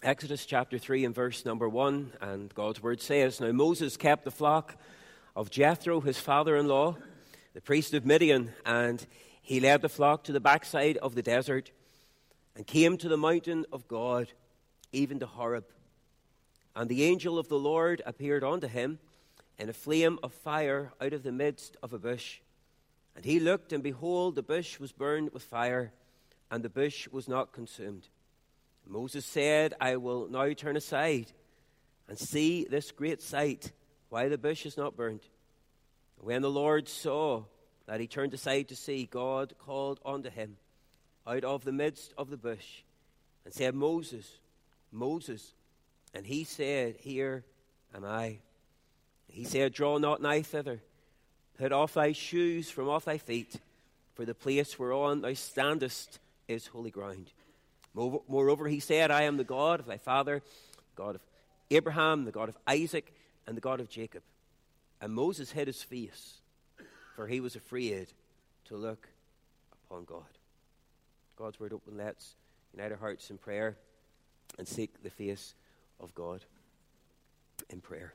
Exodus chapter 3 and verse number 1, and God's word says, "Now Moses kept the flock of Jethro, his father-in-law, the priest of Midian, and he led the flock to the backside of the desert and came to the mountain of God, even to Horeb. And the angel of the Lord appeared unto him in a flame of fire out of the midst of a bush. And he looked, and behold, the bush was burned with fire, and the bush was not consumed. Moses said, I will now turn aside and see this great sight, why the bush is not burnt. When the Lord saw that he turned aside to see, God called unto him out of the midst of the bush and said, Moses, Moses. And he said, Here am I. He said, Draw not nigh thither. Put off thy shoes from off thy feet, for the place whereon thou standest is holy ground. Moreover, he said, I am the God of thy father, God of Abraham, the God of Isaac, and the God of Jacob. And Moses hid his face, for he was afraid to look upon God." God's word open. Let's unite our hearts in prayer and seek the face of God in prayer.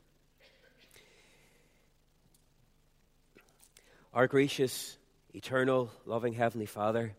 Our gracious, eternal, loving Heavenly Father,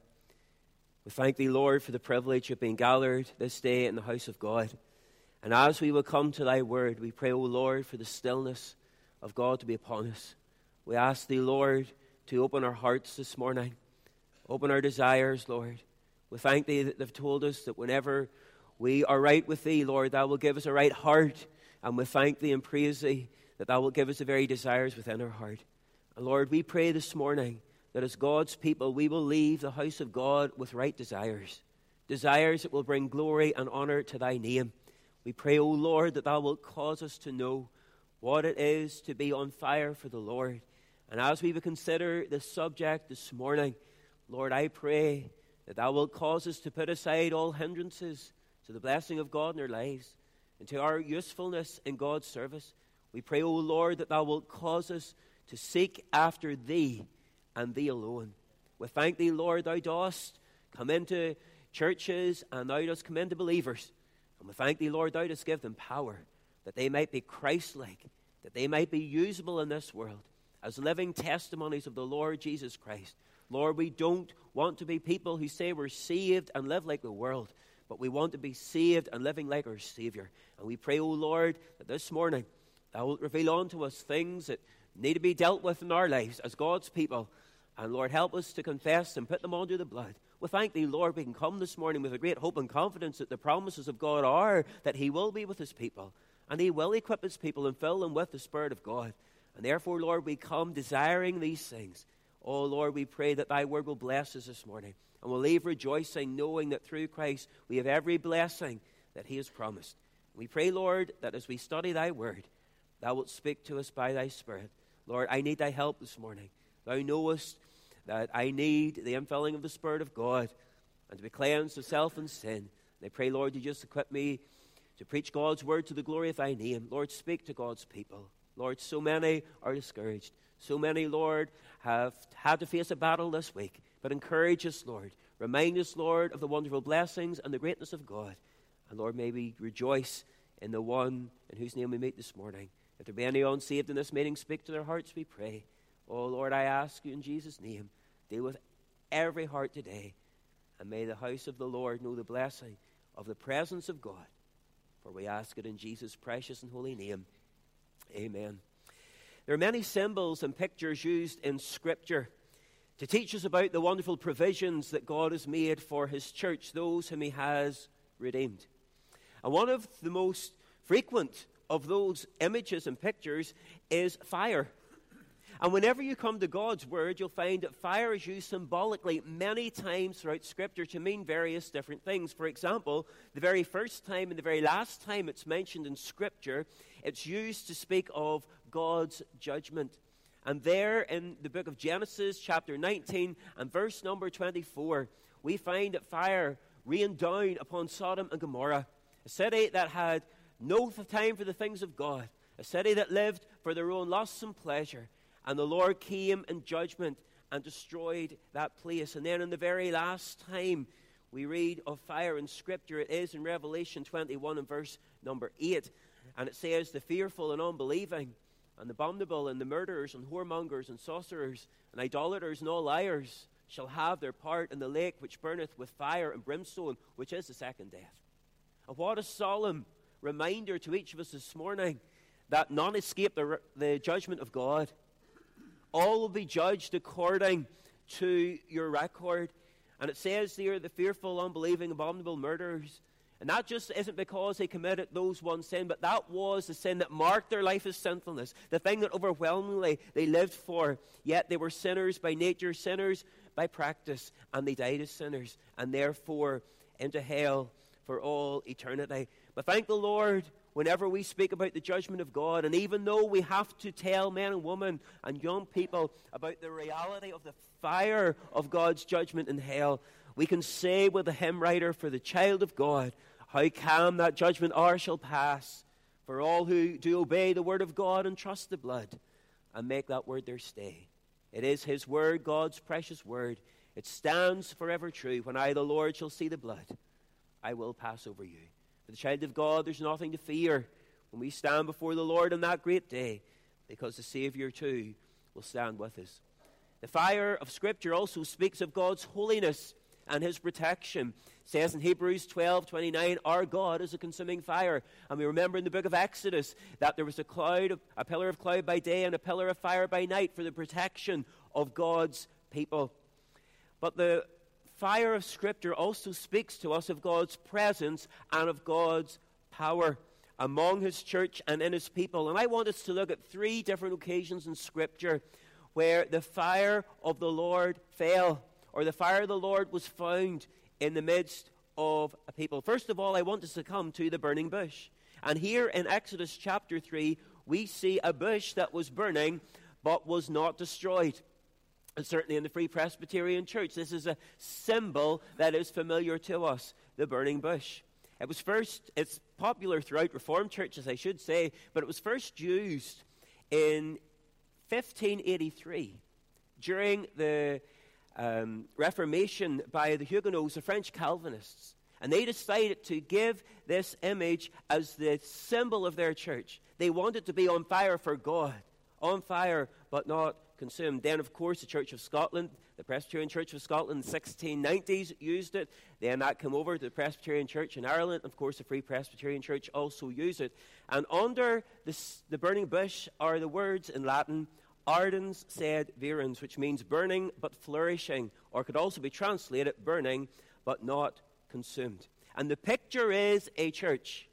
we thank Thee, Lord, for the privilege of being gathered this day in the house of God. And as we will come to Thy word, we pray, O Lord, for the stillness of God to be upon us. We ask Thee, Lord, to open our hearts this morning, open our desires, Lord. We thank Thee that They've told us that whenever we are right with Thee, Lord, Thou will give us a right heart. And we thank Thee and praise Thee that Thou will give us the very desires within our heart. And Lord, we pray this morning that as God's people, we will leave the house of God with right desires, desires that will bring glory and honor to Thy name. We pray, O Lord, that Thou wilt cause us to know what it is to be on fire for the Lord. And as we will consider this subject this morning, Lord, I pray that Thou wilt cause us to put aside all hindrances to the blessing of God in our lives and to our usefulness in God's service. We pray, O Lord, that Thou wilt cause us to seek after Thee and Thee alone. We thank Thee, Lord, Thou dost come into churches and Thou dost come into believers. And we thank Thee, Lord, Thou dost give them power that they might be Christ-like, that they might be usable in this world as living testimonies of the Lord Jesus Christ. Lord, we don't want to be people who say we're saved and live like the world, but we want to be saved and living like our Savior. And we pray, O Lord, that this morning Thou wilt reveal unto us things that need to be dealt with in our lives as God's people. And Lord, help us to confess and put them under the blood. We thank Thee, Lord, we can come this morning with a great hope and confidence that the promises of God are that He will be with His people. And He will equip His people and fill them with the Spirit of God. And therefore, Lord, we come desiring these things. Oh, Lord, we pray that Thy word will bless us this morning. And we'll leave rejoicing, knowing that through Christ we have every blessing that He has promised. We pray, Lord, that as we study Thy word, Thou wilt speak to us by Thy Spirit. Lord, I need Thy help this morning. Thou knowest that I need the infilling of the Spirit of God and to be cleansed of self and sin. And I pray, Lord, You just equip me to preach God's word to the glory of Thy name. Lord, speak to God's people. Lord, so many are discouraged. So many, Lord, have had to face a battle this week. But encourage us, Lord. Remind us, Lord, of the wonderful blessings and the greatness of God. And Lord, may we rejoice in the one in whose name we meet this morning. If there be any unsaved in this meeting, speak to their hearts, we pray. Oh, Lord, I ask You in Jesus' name, deal with every heart today. And may the house of the Lord know the blessing of the presence of God. For we ask it in Jesus' precious and holy name. Amen. There are many symbols and pictures used in Scripture to teach us about the wonderful provisions that God has made for His church, those whom He has redeemed. And one of the most frequent of those images and pictures is fire. And whenever you come to God's word, you'll find that fire is used symbolically many times throughout Scripture to mean various different things. For example, the very first time and the very last time it's mentioned in Scripture, it's used to speak of God's judgment. And there in the book of Genesis, chapter 19 and verse number 24, we find that fire rained down upon Sodom and Gomorrah, a city that had no time for the things of God, a city that lived for their own lusts and pleasure. And the Lord came in judgment and destroyed that place. And then in the very last time, we read of fire in Scripture. It is in Revelation 21 and verse number 8. And it says, the fearful and unbelieving, and the abominable, and the murderers, and whoremongers, and sorcerers, and idolaters, and all liars shall have their part in the lake which burneth with fire and brimstone, which is the second death. And what a solemn reminder to each of us this morning that none escape the judgment of God. All will be judged according to your record. And it says there, the fearful, unbelieving, abominable, murderers. And that just isn't because they committed those one sin, but that was the sin that marked their life as sinfulness, the thing that overwhelmingly they lived for. Yet they were sinners by nature, sinners by practice, and they died as sinners, and therefore into hell for all eternity. But thank the Lord, whenever we speak about the judgment of God, and even though we have to tell men and women and young people about the reality of the fire of God's judgment in hell, we can say with the hymn writer, for the child of God, how calm that judgment hour shall pass, for all who do obey the word of God and trust the blood and make that word their stay. It is his word, God's precious word. It stands forever true. When I, the Lord, shall see the blood, I will pass over you. For the child of God, there's nothing to fear when we stand before the Lord on that great day, because the Savior too will stand with us. The fire of Scripture also speaks of God's holiness and his protection. It says in Hebrews 12:29, our God is a consuming fire. And we remember in the book of Exodus that there was a pillar of cloud by day and a pillar of fire by night for the protection of God's people. But the fire of Scripture also speaks to us of God's presence and of God's power among his church and in his people. And I want us to look at 3 different occasions in Scripture where the fire of the Lord fell, or the fire of the Lord was found in the midst of a people. First of all, I want us to come to the burning bush. And here in Exodus chapter 3, we see a bush that was burning but was not destroyed. And certainly in the Free Presbyterian Church, this is a symbol that is familiar to us, the burning bush. It's popular throughout Reformed churches, I should say, but it was first used in 1583 during the Reformation by the Huguenots, the French Calvinists. And they decided to give this image as the symbol of their church. They wanted to be on fire for God, on fire but not consumed. Then, of course, the Church of Scotland, the Presbyterian Church of Scotland in the 1690s used it. Then that came over to the Presbyterian Church in Ireland. Of course, the Free Presbyterian Church also used it. And under the burning bush are the words in Latin, ardens sed virens, which means burning but flourishing, or could also be translated burning but not consumed. And the picture is a church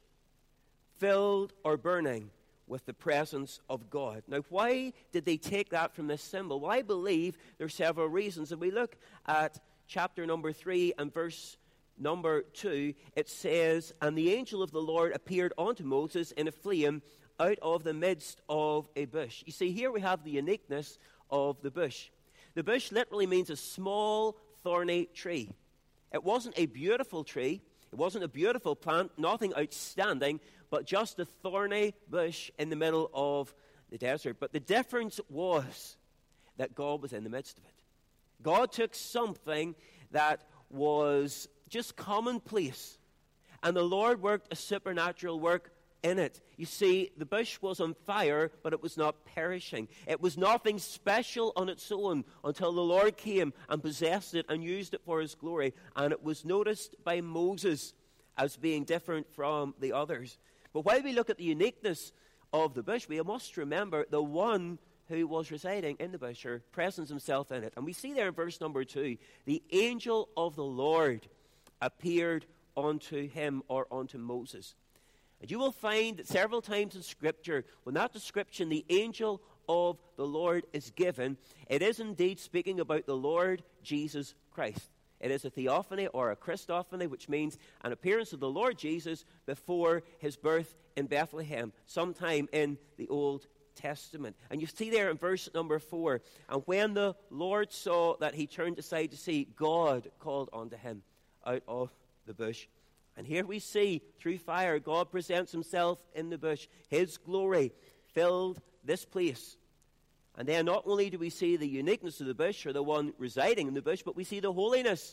filled or burning with the presence of God. Now, why did they take that from this symbol? Well, I believe there are several reasons. If we look at chapter number 3 and verse number 2, it says, and the angel of the Lord appeared unto Moses in a flame out of the midst of a bush. You see, here we have the uniqueness of the bush. The bush literally means a small, thorny tree. It wasn't a beautiful tree. It wasn't a beautiful plant, nothing outstanding, but just a thorny bush in the middle of the desert. But the difference was that God was in the midst of it. God took something that was just commonplace, and the Lord worked a supernatural work in it. You see, the bush was on fire, but it was not perishing. It was nothing special on its own until the Lord came and possessed it and used it for his glory. And it was noticed by Moses as being different from the others. But while we look at the uniqueness of the bush, we must remember the one who was residing in the bush, or presents himself in it. And we see there in verse number 2, the angel of the Lord appeared unto him, or unto Moses. And you will find that several times in Scripture, when that description, the angel of the Lord, is given, it is indeed speaking about the Lord Jesus Christ. It is a theophany or a Christophany, which means an appearance of the Lord Jesus before his birth in Bethlehem, sometime in the Old Testament. And you see there in verse number 4, and when the Lord saw that he turned aside to see, God called unto him out of the bush. And here we see, through fire, God presents himself in the bush. His glory filled this place. And then not only do we see the uniqueness of the bush, or the one residing in the bush, but we see the holiness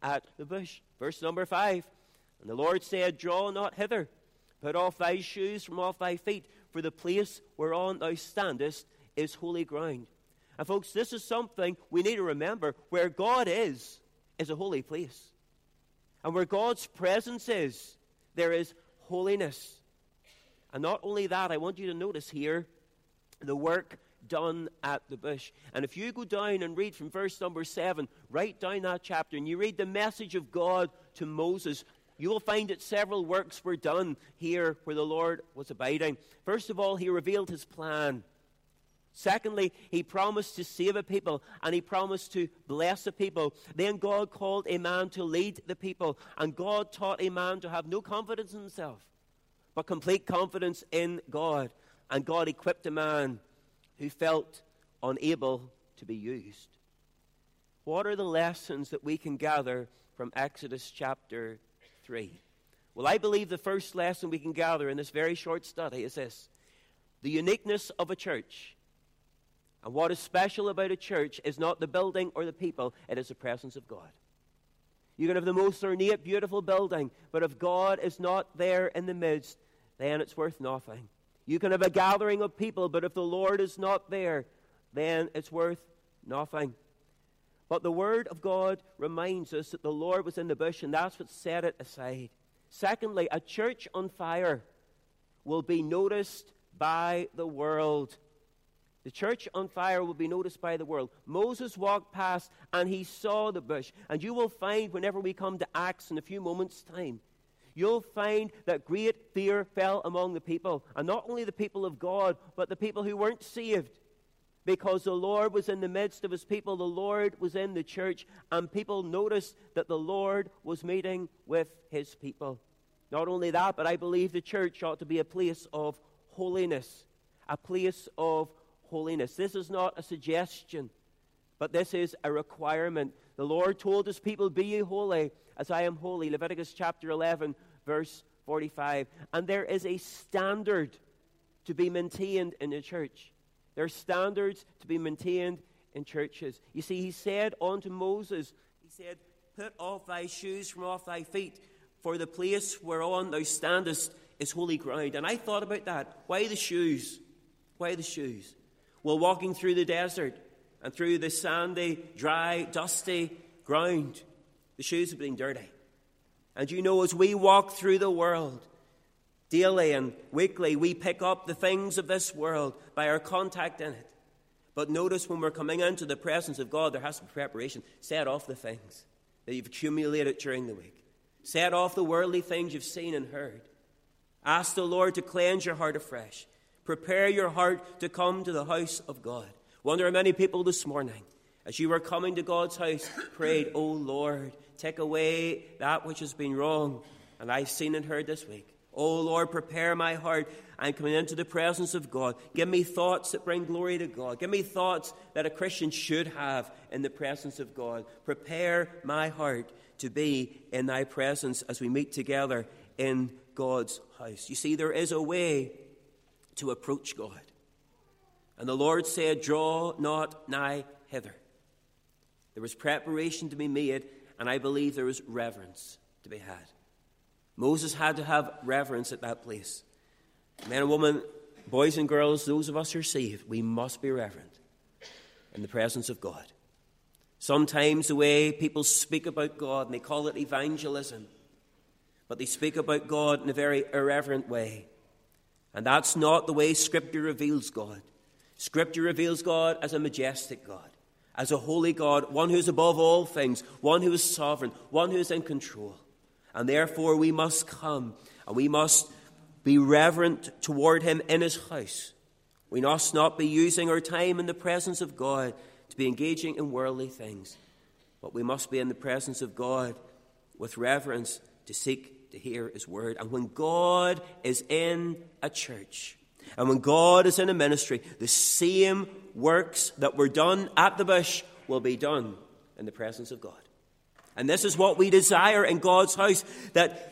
at the bush. Verse number 5. And the Lord said, Draw not hither, put off thy shoes from off thy feet, for the place whereon thou standest is holy ground. And folks, this is something we need to remember. Where God is a holy place. And where God's presence is, there is holiness. And not only that, I want you to notice here the work done at the bush. And if you go down and read from verse number 7, right down that chapter, and you read the message of God to Moses, you will find that several works were done here where the Lord was abiding. First of all, he revealed his plan. Secondly, he promised to save a people, and he promised to bless a people. Then God called a man to lead the people, and God taught a man to have no confidence in himself, but complete confidence in God. And God equipped a man who felt unable to be used. What are the lessons that we can gather from Exodus chapter 3? Well, I believe the first lesson we can gather in this very short study is this: the uniqueness of a church. And what is special about a church is not the building or the people, it is the presence of God. You can have the most ornate, beautiful building, but if God is not there in the midst, then it's worth nothing. You can have a gathering of people, but if the Lord is not there, then it's worth nothing. But the Word of God reminds us that the Lord was in the bush, and that's what set it aside. Secondly, a church on fire will be noticed by the world. The church on fire will be noticed by the world. Moses walked past and he saw the bush. And you will find whenever we come to Acts in a few moments' time, you'll find that great fear fell among the people. And not only the people of God, but the people who weren't saved. Because the Lord was in the midst of his people. The Lord was in the church. And people noticed that the Lord was meeting with his people. Not only that, but I believe the church ought to be a place of holiness. A place of holiness. This is not a suggestion, but this is a requirement. The Lord told his people, Be ye holy, as I am holy. Leviticus chapter 11, verse 45. And there is a standard to be maintained in the church. There are standards to be maintained in churches. You see, he said unto Moses, he said, Put off thy shoes from off thy feet, for the place whereon thou standest is holy ground. And I thought about that. Why the shoes? Why the shoes? Well, walking through the desert and through the sandy, dry, dusty ground, the shoes have been dirty. And you know, as we walk through the world, daily and weekly, we pick up the things of this world by our contact in it. But notice when we're coming into the presence of God, there has to be preparation. Set off the things that you've accumulated during the week. Set off the worldly things you've seen and heard. Ask the Lord to cleanse your heart afresh. Prepare your heart to come to the house of God. Wonder how many people this morning, as you were coming to God's house, prayed, Oh Lord, take away that which has been wrong and I've seen and heard this week. Oh Lord, prepare my heart. I'm coming into the presence of God. Give me thoughts that bring glory to God. Give me thoughts that a Christian should have in the presence of God. Prepare my heart to be in thy presence as we meet together in God's house. You see, there is a way to approach God. And the Lord said, Draw not nigh hither. There was preparation to be made, and I believe there was reverence to be had. Moses had to have reverence at that place. Men and women, boys and girls, those of us who are saved, we must be reverent in the presence of God. Sometimes the way people speak about God, and they call it evangelism, but they speak about God in a very irreverent way. And that's not the way Scripture reveals God. Scripture reveals God as a majestic God, as a holy God, one who is above all things, one who is sovereign, one who is in control. And therefore we must come and we must be reverent toward him in his house. We must not be using our time in the presence of God to be engaging in worldly things, but we must be in the presence of God with reverence to seek to hear his word. And when God is in a church, and when God is in a ministry, the same works that were done at the bush will be done in the presence of God. And this is what we desire in God's house, that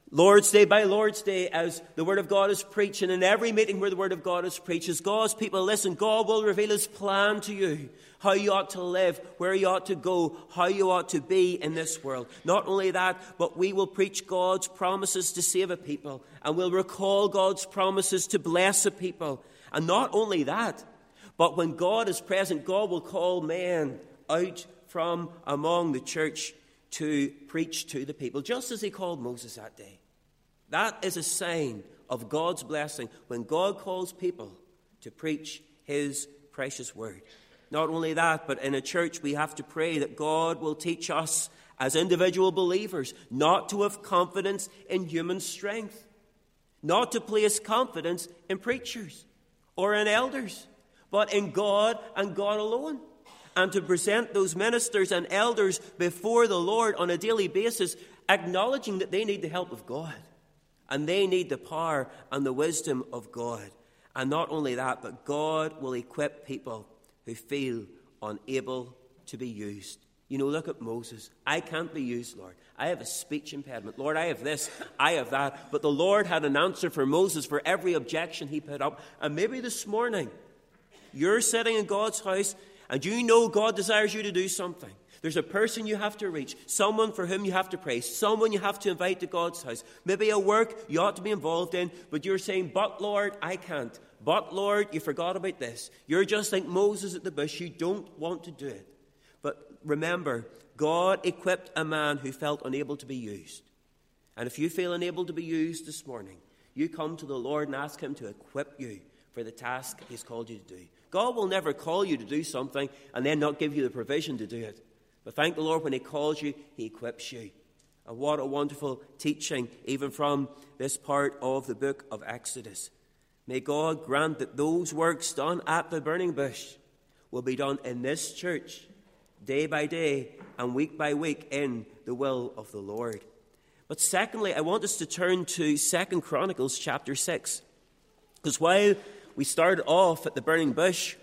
Lord's Day by Lord's Day, as the Word of God is preached, and in every meeting where the Word of God is preached, as God's people listen, God will reveal His plan to you, how you ought to live, where you ought to go, how you ought to be in this world. Not only that, but we will preach God's promises to save a people, and we'll recall God's promises to bless a people. And not only that, but when God is present, God will call men out from among the church to preach to the people, just as He called Moses that day. That is a sign of God's blessing when God calls people to preach His precious word. Not only that, but in a church we have to pray that God will teach us as individual believers not to have confidence in human strength, not to place confidence in preachers or in elders, but in God and God alone, and to present those ministers and elders before the Lord on a daily basis, acknowledging that they need the help of God. And they need the power and the wisdom of God. And not only that, but God will equip people who feel unable to be used. You know, look at Moses. I can't be used, Lord. I have a speech impediment. Lord, I have this, I have that. But the Lord had an answer for Moses for every objection he put up. And maybe this morning, you're sitting in God's house and you know God desires you to do something. There's a person you have to reach, someone for whom you have to pray, someone you have to invite to God's house, maybe a work you ought to be involved in, but you're saying, but Lord, I can't. But Lord, you forgot about this. You're just like Moses at the bush. You don't want to do it. But remember, God equipped a man who felt unable to be used. And if you feel unable to be used this morning, you come to the Lord and ask Him to equip you for the task He's called you to do. God will never call you to do something and then not give you the provision to do it. But thank the Lord, when He calls you, He equips you. And what a wonderful teaching, even from this part of the book of Exodus. May God grant that those works done at the burning bush will be done in this church, day by day and week by week, in the will of the Lord. But secondly, I want us to turn to 2 Chronicles chapter 6. Because while we started off at the burning bush,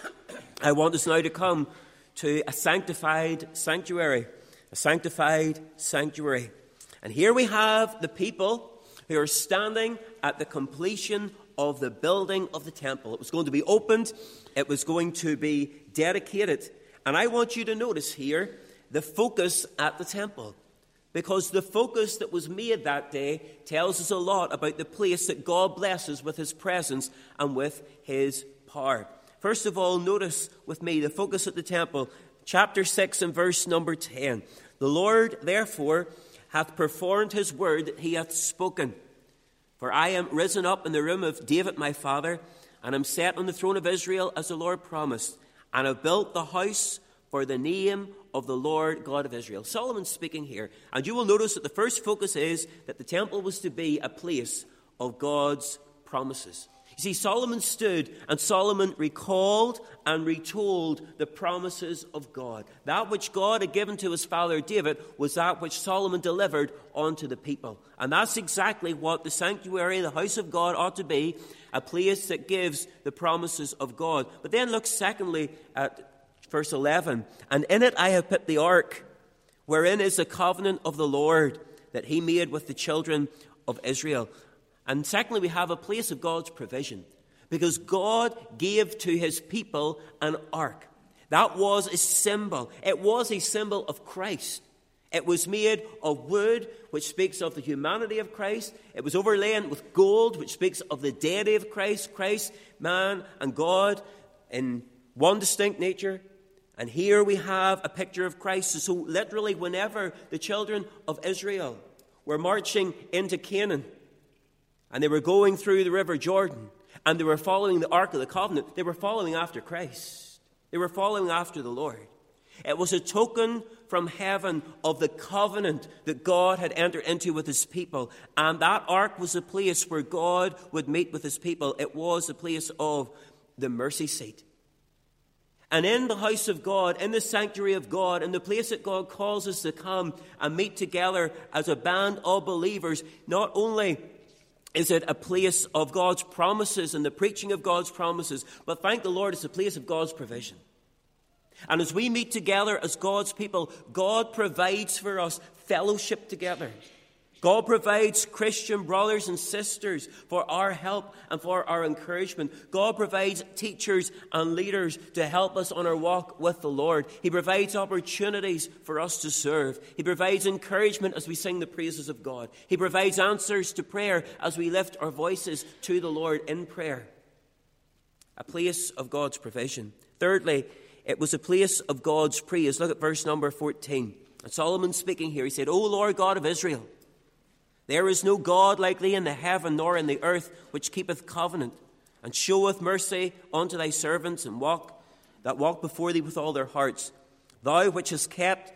I want us now to come to a sanctified sanctuary. A sanctified sanctuary. And here we have the people who are standing at the completion of the building of the temple. It was going to be opened. It was going to be dedicated. And I want you to notice here the focus at the temple. Because the focus that was made that day tells us a lot about the place that God blesses with His presence and with His power. First of all, notice with me the focus at the temple, chapter 6 and verse number 10. The Lord, therefore, hath performed His word that He hath spoken. For I am risen up in the room of David my father, and am set on the throne of Israel as the Lord promised, and have built the house for the name of the Lord God of Israel. Solomon's speaking here, and you will notice that the first focus is that the temple was to be a place of God's promises. You see, Solomon stood and Solomon recalled and retold the promises of God. That which God had given to his father David was that which Solomon delivered onto the people. And that's exactly what the sanctuary, the house of God, ought to be, a place that gives the promises of God. But then look secondly at verse 11. And in it I have put the ark, wherein is the covenant of the Lord that He made with the children of Israel. And secondly, we have a place of God's provision, because God gave to His people an ark. That was a symbol. It was a symbol of Christ. It was made of wood, which speaks of the humanity of Christ. It was overlain with gold, which speaks of the deity of Christ. Christ, man and God in one distinct nature. And here we have a picture of Christ. So literally, whenever the children of Israel were marching into Canaan, and they were going through the river Jordan, and they were following the Ark of the Covenant, they were following after Christ. They were following after the Lord. It was a token from heaven of the covenant that God had entered into with His people. And that ark was a place where God would meet with His people. It was a place of the mercy seat. And in the house of God, in the sanctuary of God, in the place that God calls us to come and meet together as a band of believers, not only is it a place of God's promises and the preaching of God's promises, but thank the Lord, it's a place of God's provision. And as we meet together as God's people, God provides for us fellowship together. God provides Christian brothers and sisters for our help and for our encouragement. God provides teachers and leaders to help us on our walk with the Lord. He provides opportunities for us to serve. He provides encouragement as we sing the praises of God. He provides answers to prayer as we lift our voices to the Lord in prayer. A place of God's provision. Thirdly, it was a place of God's praise. Look at verse number 14. And Solomon speaking here, he said, O Lord God of Israel, there is no God like thee in the heaven nor in the earth, which keepeth covenant, and showeth mercy unto thy servants, and that walk before thee with all their hearts. Thou which hast kept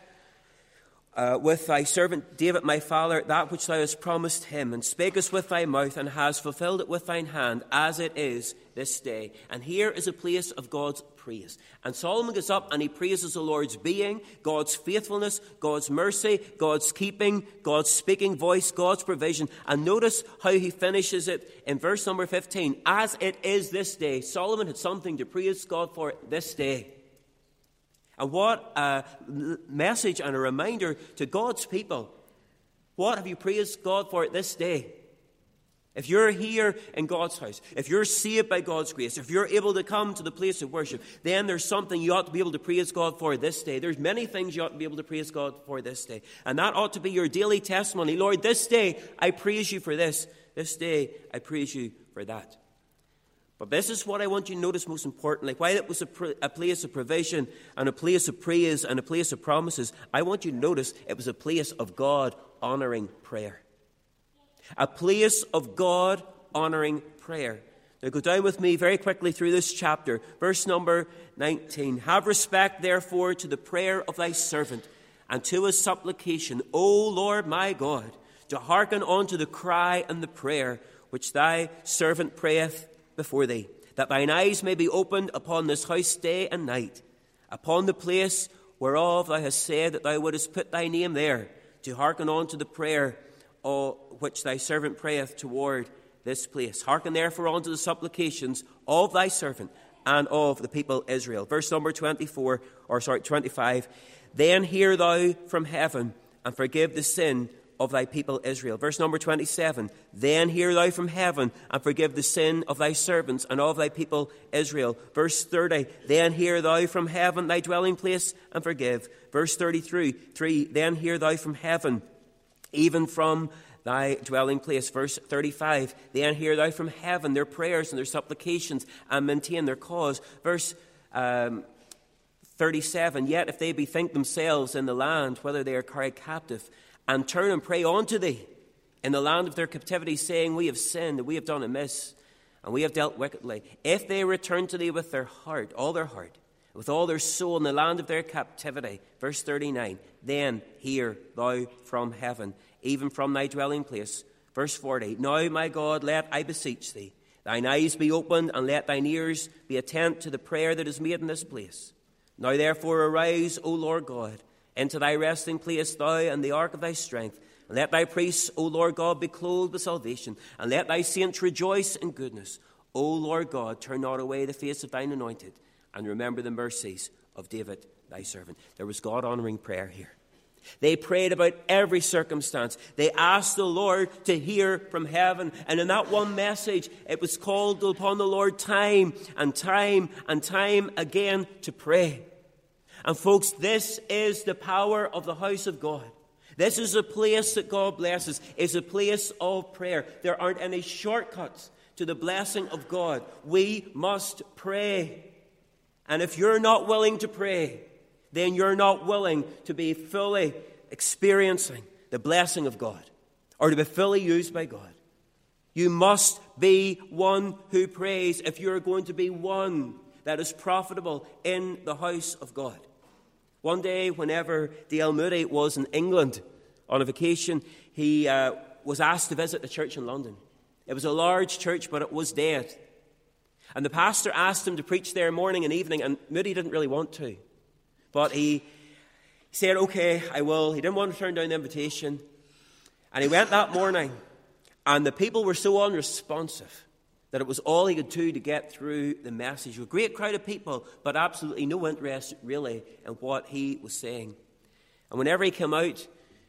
with thy servant David my father that which thou hast promised him, and spakest with thy mouth, and hast fulfilled it with thine hand, as it is this day. And here is a place of God's praise. And Solomon gets up and he praises the Lord's being, God's faithfulness, God's mercy, God's keeping, God's speaking voice, God's provision. And notice how he finishes it in verse number 15. As it is this day. Solomon had something to praise God for this day. And what a message and a reminder to God's people. What have you praised God for this day? If you're here in God's house, if you're saved by God's grace, if you're able to come to the place of worship, then there's something you ought to be able to praise God for this day. There's many things you ought to be able to praise God for this day. And that ought to be your daily testimony. Lord, this day I praise you for this. This day I praise you for that. But this is what I want you to notice most importantly. While it was a place of provision and a place of praise and a place of promises, I want you to notice it was a place of God honoring prayer. A place of God honoring prayer. Now go down with me very quickly through this chapter. Verse number 19. Have respect, therefore, to the prayer of thy servant, and to his supplication, O Lord my God, to hearken unto the cry and the prayer which thy servant prayeth before thee, that thine eyes may be opened upon this house day and night, upon the place whereof thou hast said that thou wouldest put thy name there, to hearken unto the prayer which thy servant prayeth toward this place. Hearken therefore unto the supplications of thy servant and of the people Israel. Verse number 25. Then hear thou from heaven and forgive the sin of thy people Israel. Verse number 27. Then hear thou from heaven and forgive the sin of thy servants and of thy people Israel. Verse 30. Then hear thou from heaven thy dwelling place and forgive. Verse 33. Then hear thou from heaven, even from thy dwelling place. Verse 35. Then hear thou from heaven their prayers and their supplications, and maintain their cause. Verse 37. Yet if they bethink themselves in the land, whether they are carried captive, and turn and pray unto thee in the land of their captivity, saying, We have sinned, and we have done amiss, and we have dealt wickedly. If they return to thee with their heart, with all their soul in the land of their captivity, verse 39, then hear thou from heaven, even from thy dwelling place. Verse 40, Now, my God, let, I beseech thee, thine eyes be opened, and let thine ears be attent to the prayer that is made in this place. Now, therefore, arise, O Lord God, into thy resting place, thou and the ark of thy strength. And let thy priests, O Lord God, be clothed with salvation. And let thy saints rejoice in goodness. O Lord God, turn not away the face of thine anointed, and remember the mercies of David thy servant. There was God-honoring prayer here. They prayed about every circumstance. They asked the Lord to hear from heaven. And in that one message, it was called upon the Lord time and time and time again to pray. And folks, this is the power of the house of God. This is a place that God blesses. It's a place of prayer. There aren't any shortcuts to the blessing of God. We must pray. And if you're not willing to pray, then you're not willing to be fully experiencing the blessing of God or to be fully used by God. You must be one who prays if you're going to be one that is profitable in the house of God. One day, whenever D.L. Moody was in England on a vacation, he was asked to visit the church in London. It was a large church, but it was dead. And the pastor asked him to preach there morning and evening, and Moody didn't really want to. But he said, okay, I will. He didn't want to turn down the invitation. And he went that morning, and the people were so unresponsive that it was all he could do to get through the message. A great crowd of people, but absolutely no interest really in what he was saying. And whenever he came out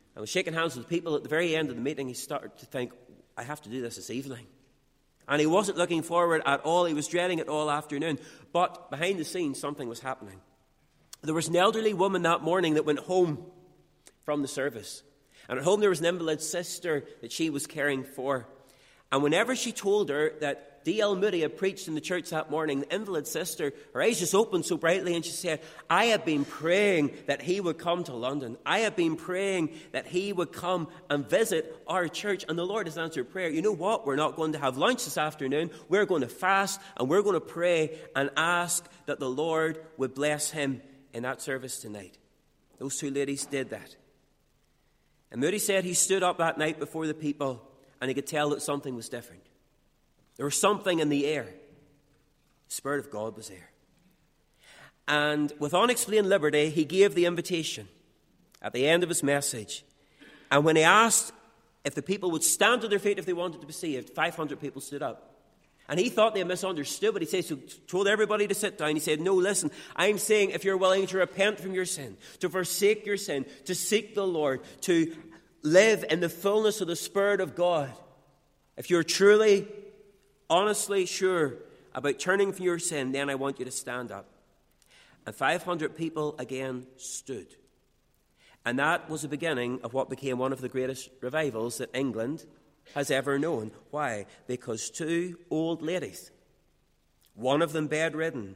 And was shaking hands with people at the very end of the meeting. He started to think, I have to do this evening. And he wasn't looking forward at all. He was dreading it all afternoon. But behind the scenes, something was happening. There was an elderly woman that morning that went home from the service. And at home there was an invalid sister that she was caring for. And whenever she told her that D.L. Moody had preached in the church that morning, the invalid sister, her eyes just opened so brightly and she said, I have been praying that he would come to London. I have been praying that he would come and visit our church. And the Lord has answered prayer. You know what? We're not going to have lunch this afternoon. We're going to fast and we're going to pray and ask that the Lord would bless him in that service tonight. Those two ladies did that. And Moody said he stood up that night before the people and he could tell that something was different. There was something in the air. The Spirit of God was there. And with unexplained liberty, he gave the invitation at the end of his message. And when he asked if the people would stand to their feet if they wanted to be saved, 500 people stood up. And he thought they had misunderstood, but he said, so told everybody to sit down. He said, no, listen, I'm saying if you're willing to repent from your sin, to forsake your sin, to seek the Lord, to live in the fullness of the Spirit of God, if you're truly, honestly sure about turning from your sin, then I want you to stand up. And 500 people again stood. And that was the beginning of what became one of the greatest revivals that England has ever known. Why? Because two old ladies, one of them bedridden,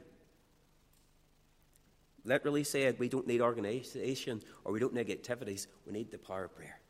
literally said, we don't need organization or we don't need activities, we need the power of prayer.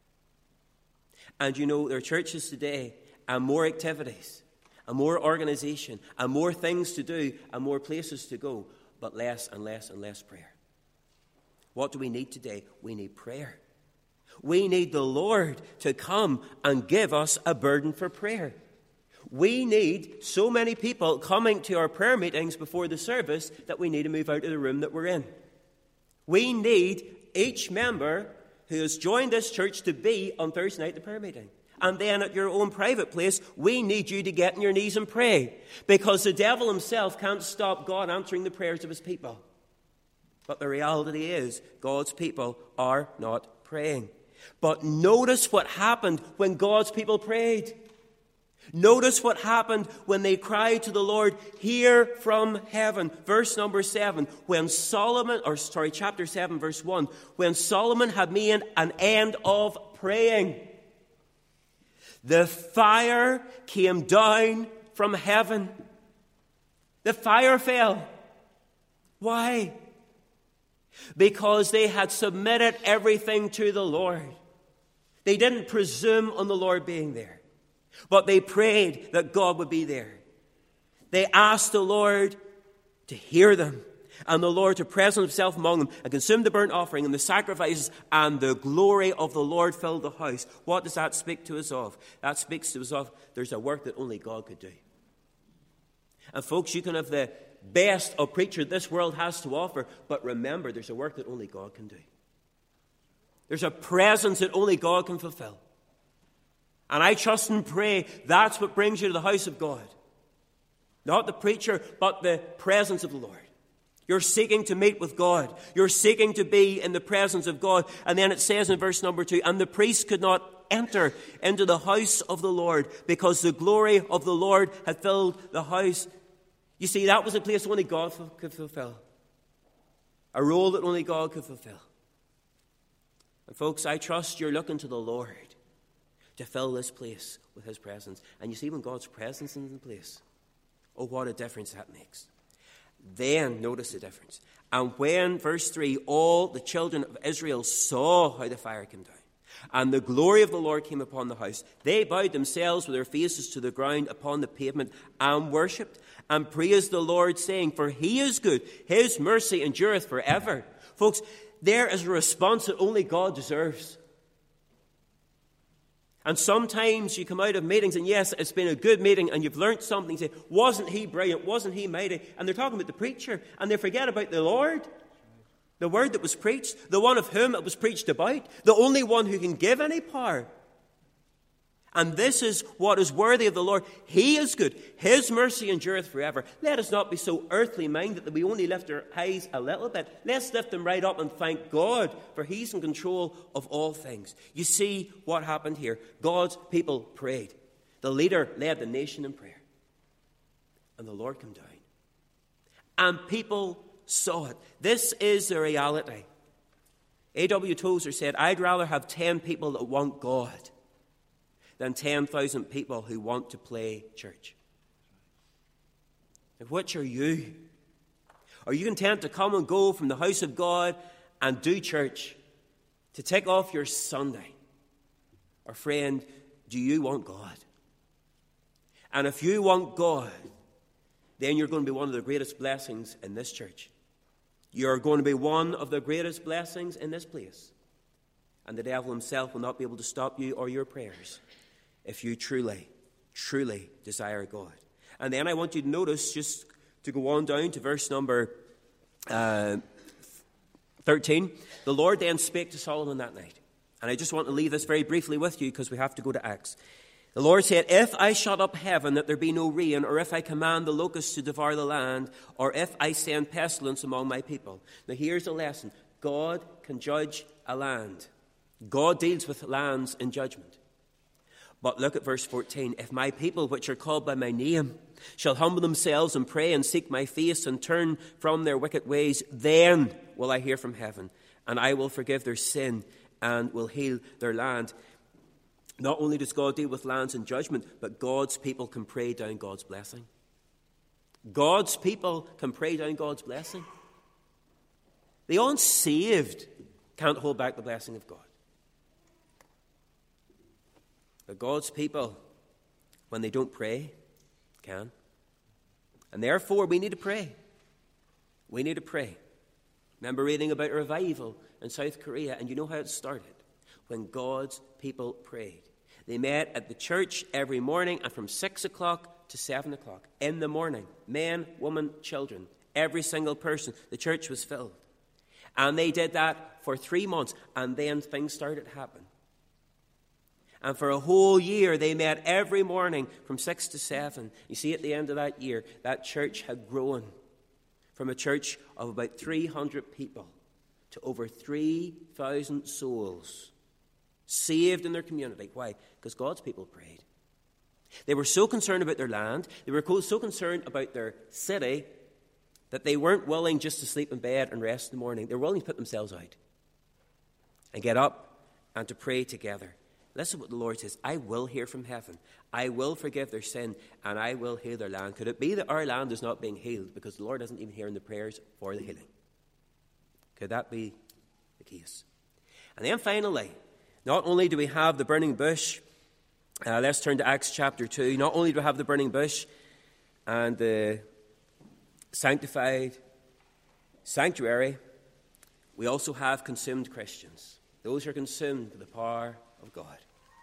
And you know, there are churches today and more activities and more organization and more things to do and more places to go, but less and less and less prayer. What do we need today? We need prayer. We need the Lord to come and give us a burden for prayer. We need so many people coming to our prayer meetings before the service that we need to move out of the room that we're in. We need each member who has joined this church to be on Thursday night at the prayer meeting. And then at your own private place, we need you to get on your knees and pray. Because the devil himself can't stop God answering the prayers of his people. But the reality is, God's people are not praying. But notice what happened when God's people prayed. Notice what happened when they cried to the Lord, hear from heaven. Verse number 7, chapter 7, verse 1. When Solomon had made an end of praying, the fire came down from heaven. The fire fell. Why? Because they had submitted everything to the Lord. They didn't presume on the Lord being there, but they prayed that God would be there. They asked the Lord to hear them, and the Lord to present himself among them and consume the burnt offering and the sacrifices, and the glory of the Lord filled the house. What does that speak to us of? That speaks to us of there's a work that only God could do. And folks, you can have the best of preacher this world has to offer, but remember, there's a work that only God can do. There's a presence that only God can fulfill. And I trust and pray that's what brings you to the house of God. Not the preacher, but the presence of the Lord. You're seeking to meet with God. You're seeking to be in the presence of God. And then it says in verse number 2, and the priest could not enter into the house of the Lord because the glory of the Lord had filled the house. You see, that was a place only God could fulfill. A role that only God could fulfill. And folks, I trust you're looking to the Lord to fill this place with his presence. And you see, when God's presence is in the place, oh, what a difference that makes. Then, notice the difference. And when, verse 3, all the children of Israel saw how the fire came down, and the glory of the Lord came upon the house, they bowed themselves with their faces to the ground upon the pavement and worshipped and praised the Lord, saying, for he is good, his mercy endureth forever. Folks, there is a response that only God deserves. And sometimes you come out of meetings, and yes, it's been a good meeting, and you've learned something. You say, wasn't he brilliant? Wasn't he mighty? And they're talking about the preacher, and they forget about the Lord. The word that was preached, the one of whom it was preached about, the only one who can give any power. And this is what is worthy of the Lord. He is good. His mercy endureth forever. Let us not be so earthly minded that we only lift our eyes a little bit. Let's lift them right up and thank God, for he's in control of all things. You see what happened here. God's people prayed. The leader led the nation in prayer. And the Lord came down. And people saw it. This is the reality. A.W. Tozer said, I'd rather have 10 people that want God than 10,000 people who want to play church. And which are you? Are you content to come and go from the house of God and do church, to take off your Sunday? Or friend, do you want God? And if you want God, then you're going to be one of the greatest blessings in this church. You're going to be one of the greatest blessings in this place. And the devil himself will not be able to stop you or your prayers if you truly, truly desire God. And then I want you to notice, just to go on down to verse number 13. The Lord then spake to Solomon that night. And I just want to leave this very briefly with you because we have to go to Acts. The Lord said, if I shut up heaven that there be no rain, or if I command the locusts to devour the land, or if I send pestilence among my people. Now here's the lesson. God can judge a land. God deals with lands in judgment. But look at verse 14. If my people, which are called by my name, shall humble themselves and pray and seek my face and turn from their wicked ways, then will I hear from heaven, and I will forgive their sin and will heal their land. Not only does God deal with lands in judgment, but God's people can pray down God's blessing. God's people can pray down God's blessing. The unsaved can't hold back the blessing of God. But God's people, when they don't pray, can. And therefore, we need to pray. We need to pray. Remember reading about a revival in South Korea, and you know how it started. When God's people prayed. They met at the church every morning, and from 6 o'clock to 7 o'clock in the morning, men, women, children, every single person, the church was filled. And they did that for 3 months, and then things started to happen. And for a whole year, they met every morning from 6 to 7. You see, at the end of that year, that church had grown from a church of about 300 people to over 3,000 souls saved in their community. Why? Because God's people prayed. They were so concerned about their land, they were so concerned about their city, that they weren't willing just to sleep in bed and rest in the morning. They were willing to put themselves out and get up and to pray together. Listen what the Lord says. I will hear from heaven. I will forgive their sin, and I will heal their land. Could it be that our land is not being healed because the Lord isn't even hearing the prayers for the healing? Could that be the case? And then finally, not only do we have the burning bush, let's turn to Acts chapter 2. Not only do we have the burning bush and the sanctified sanctuary, we also have consumed Christians. Those who are consumed with the power of God.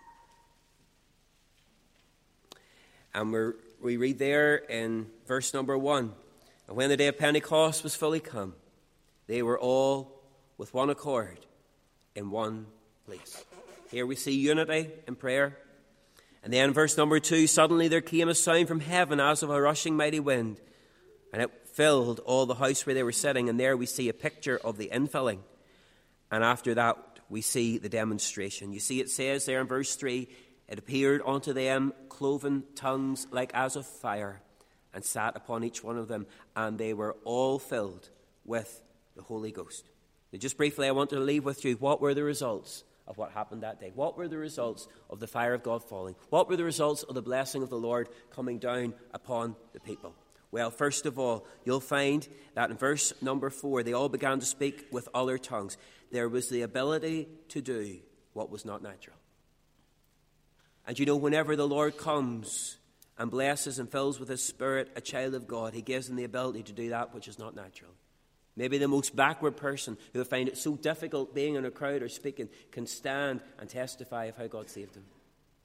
And we read there in verse number 1, and when the day of Pentecost was fully come, they were all with one accord in one place. Here we see unity in prayer. And then verse number 2, suddenly there came a sound from heaven as of a rushing mighty wind, and it filled all the house where they were sitting. And there we see a picture of the infilling. And after that, we see the demonstration. You see, it says there in verse 3, it appeared unto them cloven tongues like as of fire, and sat upon each one of them, and they were all filled with the Holy Ghost. Now, just briefly, I want to leave with you, what were the results of what happened that day? What were the results of the fire of God falling? What were the results of the blessing of the Lord coming down upon the people? Well, first of all, you'll find that in verse number 4, they all began to speak with other tongues. There was the ability to do what was not natural. And you know, whenever the Lord comes and blesses and fills with His Spirit a child of God, He gives them the ability to do that which is not natural. Maybe the most backward person who will find it so difficult being in a crowd or speaking can stand and testify of how God saved them.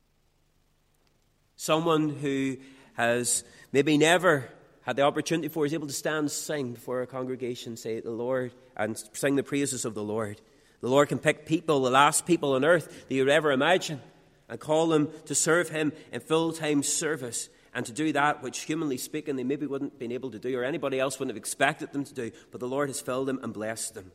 Someone who has maybe never had the opportunity before is able to stand and sing before a congregation, say the Lord, and sing the praises of the Lord. The Lord can pick people, the last people on earth that you would ever imagine, and call them to serve him in full-time service and to do that which, humanly speaking, they maybe wouldn't have been able to do or anybody else wouldn't have expected them to do, but the Lord has filled them and blessed them.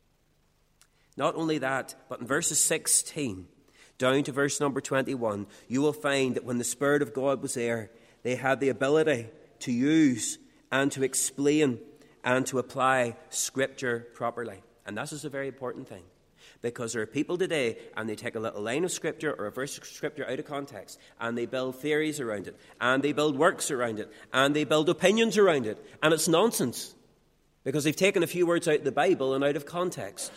Not only that, but in verses 16 down to verse number 21, you will find that when the Spirit of God was there, they had the ability to use and to explain and to apply Scripture properly. And this is a very important thing, because there are people today and they take a little line of Scripture or a verse of Scripture out of context and they build theories around it and they build works around it and they build opinions around it, and it's nonsense because they've taken a few words out of the Bible and out of context.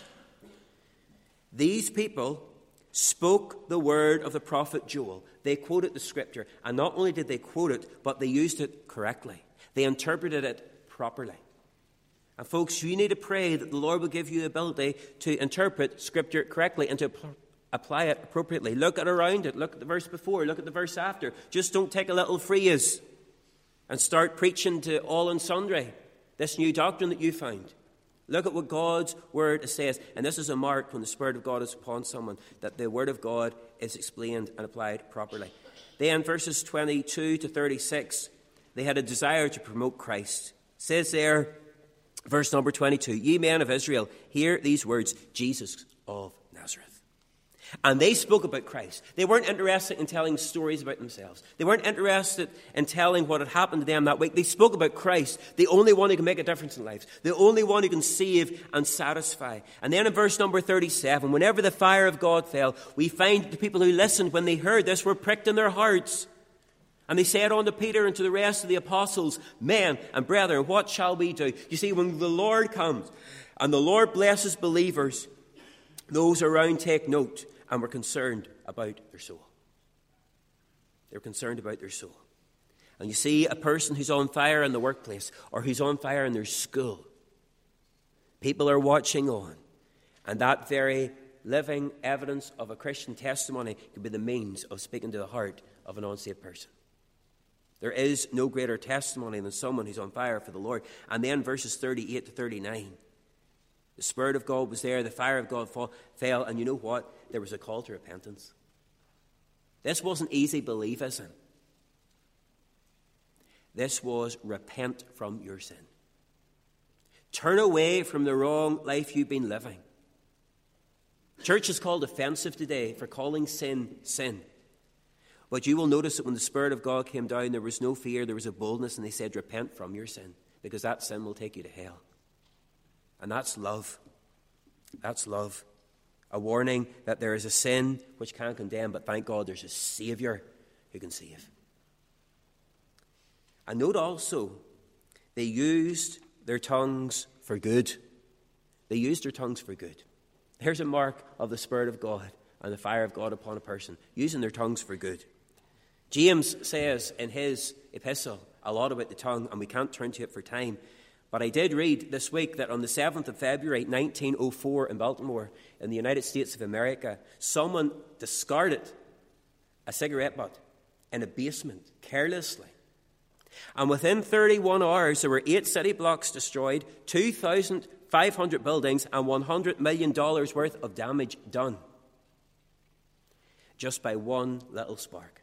These people spoke the word of the prophet Joel. They quoted the Scripture, and not only did they quote it, but they used it correctly. They interpreted it properly. And folks, you need to pray that the Lord will give you the ability to interpret Scripture correctly and to apply it appropriately. Look at around it. Look at the verse before. Look at the verse after. Just don't take a little phrase and start preaching to all and sundry this new doctrine that you found. Look at what God's word says. And this is a mark when the Spirit of God is upon someone, that the word of God is explained and applied properly. Then verses 22 to 36, they had a desire to promote Christ. It says there, verse number 22, ye men of Israel, hear these words, Jesus of Nazareth. And they spoke about Christ. They weren't interested in telling stories about themselves. They weren't interested in telling what had happened to them that week. They spoke about Christ, the only one who can make a difference in lives, the only one who can save and satisfy. And then in verse number 37, whenever the fire of God fell, we find the people who listened when they heard this were pricked in their hearts. And they said unto Peter and to the rest of the apostles, men and brethren, what shall we do? You see, when the Lord comes and the Lord blesses believers, those around take note and were concerned about their soul. They're concerned about their soul. And you see a person who's on fire in the workplace or who's on fire in their school. People are watching on. And that very living evidence of a Christian testimony can be the means of speaking to the heart of an unsaved person. There is no greater testimony than someone who's on fire for the Lord. And then verses 38 to 39. The Spirit of God was there, the fire of God fell, and you know what? There was a call to repentance. This wasn't easy believism. This was repent from your sin. Turn away from the wrong life you've been living. Church is called offensive today for calling sin, sin. But you will notice that when the Spirit of God came down, there was no fear, there was a boldness, and they said, repent from your sin, because that sin will take you to hell. And that's love. That's love. A warning that there is a sin which can condemn, but thank God there's a Savior who can save. And note also, they used their tongues for good. They used their tongues for good. Here's a mark of the Spirit of God and the fire of God upon a person, using their tongues for good. James says in his epistle a lot about the tongue, and we can't turn to it for time. But I did read this week that on the 7th of February, 1904 in Baltimore, in the United States of America, someone discarded a cigarette butt in a basement carelessly. And within 31 hours, there were 8 city blocks destroyed, 2,500 buildings, and $100 million worth of damage done. Just by one little spark.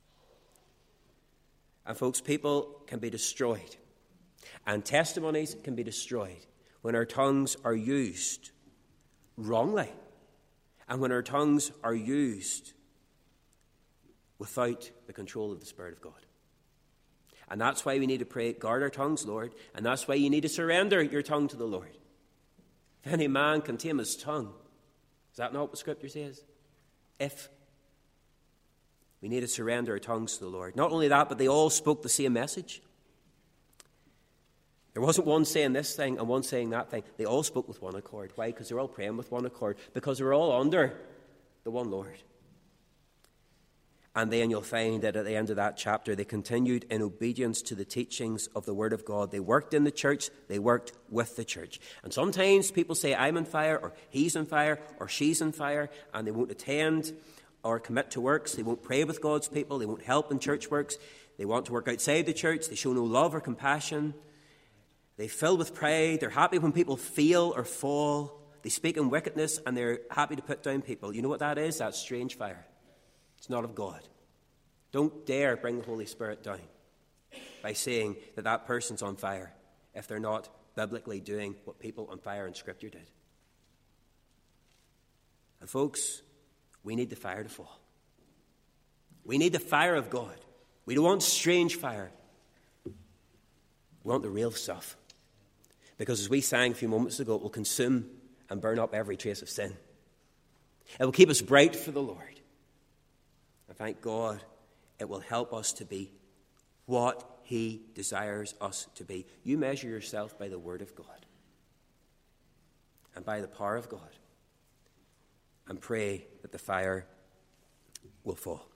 And folks, people can be destroyed. And testimonies can be destroyed when our tongues are used wrongly and when our tongues are used without the control of the Spirit of God. And that's why we need to pray, guard our tongues, Lord. And that's why you need to surrender your tongue to the Lord. If any man can tame his tongue, is that not what the Scripture says? If we need to surrender our tongues to the Lord. Not only that, but they all spoke the same message. There wasn't one saying this thing and one saying that thing. They all spoke with one accord. Why? Because they were all praying with one accord. Because they were all under the one Lord. And then you'll find that at the end of that chapter, they continued in obedience to the teachings of the Word of God. They worked in the church. They worked with the church. And sometimes people say, I'm on fire, or he's on fire, or she's on fire, and they won't attend or commit to works. They won't pray with God's people. They won't help in church works. They want to work outside the church. They show no love or compassion. They fill with pride. They're happy when people fail or fall. They speak in wickedness, and they're happy to put down people. You know what that is? That's strange fire. It's not of God. Don't dare bring the Holy Spirit down by saying that that person's on fire if they're not biblically doing what people on fire in Scripture did. And folks, we need the fire to fall. We need the fire of God. We don't want strange fire. We want the real stuff. Because as we sang a few moments ago, it will consume and burn up every trace of sin. It will keep us bright for the Lord. And thank God, it will help us to be what He desires us to be. You measure yourself by the Word of God and by the power of God, and pray that the fire will fall.